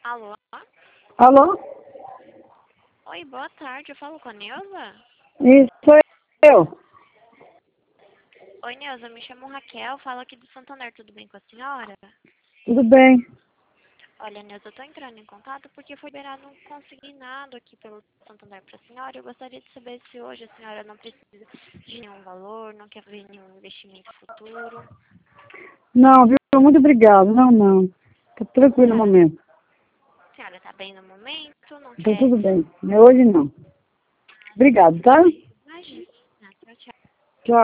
Alô? Alô? Oi, boa tarde. Eu falo com a Neuza? Isso sou eu. Oi, Neuza. Me chamo Raquel. Falo aqui do Santander. Tudo bem com a senhora? Tudo bem? Olha, Neuza, eu tô entrando em contato porque foi liberado um consignado aqui pelo Santander para a senhora. Eu gostaria de saber se hoje a senhora não precisa de nenhum valor, não quer ver nenhum investimento futuro. Não, viu? Muito obrigado. Não. Tá tranquilo no momento. A senhora tá bem no momento? Não Tá quer? tudo bem. Hoje não. Obrigado, tá?